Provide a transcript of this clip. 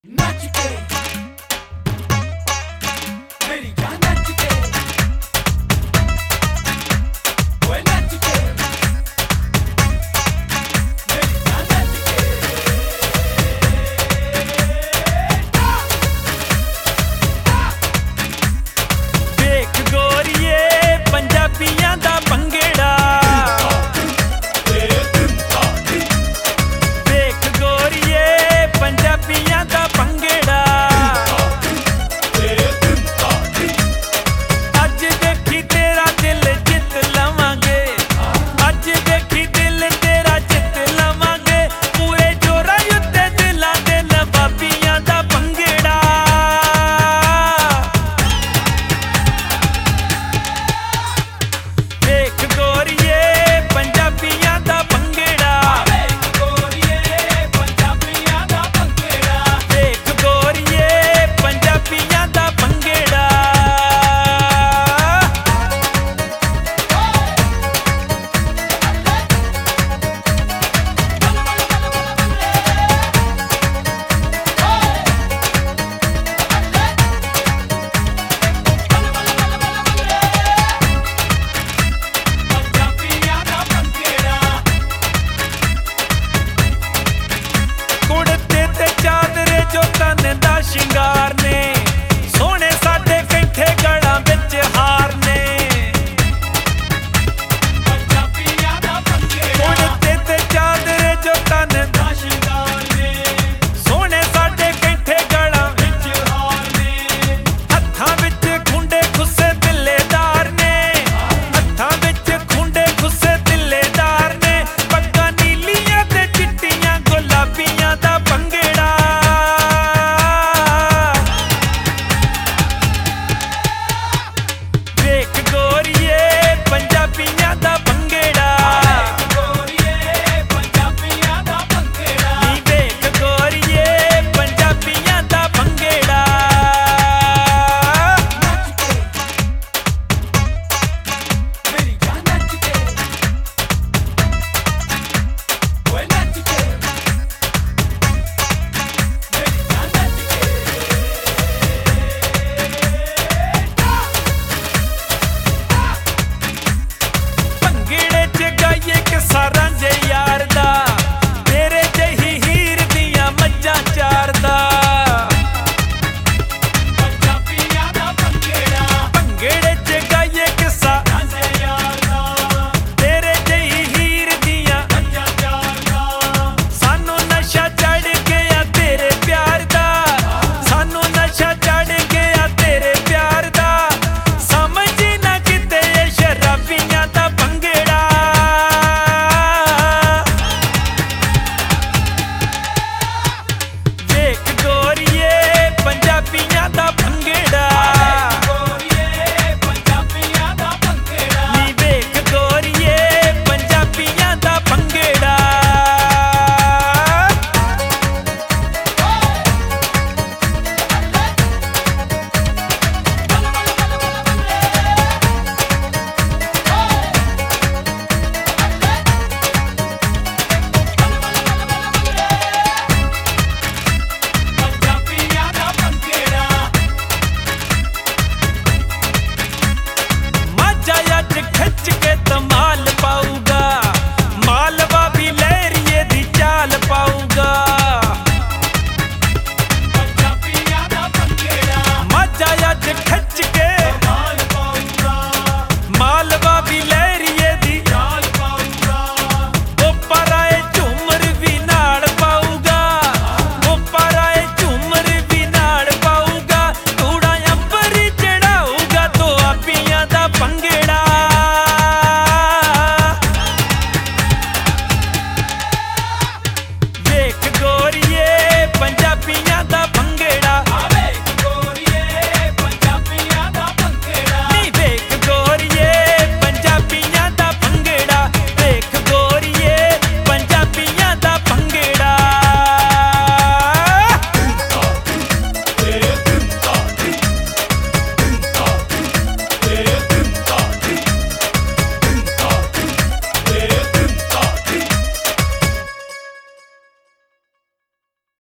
नच के मेरी जान नच के ओए नच के मेरी जान नच के देख गोरिए पंजाबियां दा भंगड़ा देख गोरिए पंजाबियां दा भंगड़ा अज देखी तेरा दिल जित लवांगे अज देखी दिल तेरा जित लवांगे पूरे जोरा उत्ते दिलां दे नवाबियां दा भंगड़ा देख गोरिए पंजाबियां दा भंगड़ा देख गोरिए पंजाबियां दा भंगड़ा देख गोरिए पंजाबियां दा भंगड़ा पंजाबियां दा भंगड़ा कुड़ते ते चादरे जो तन दा शिंगार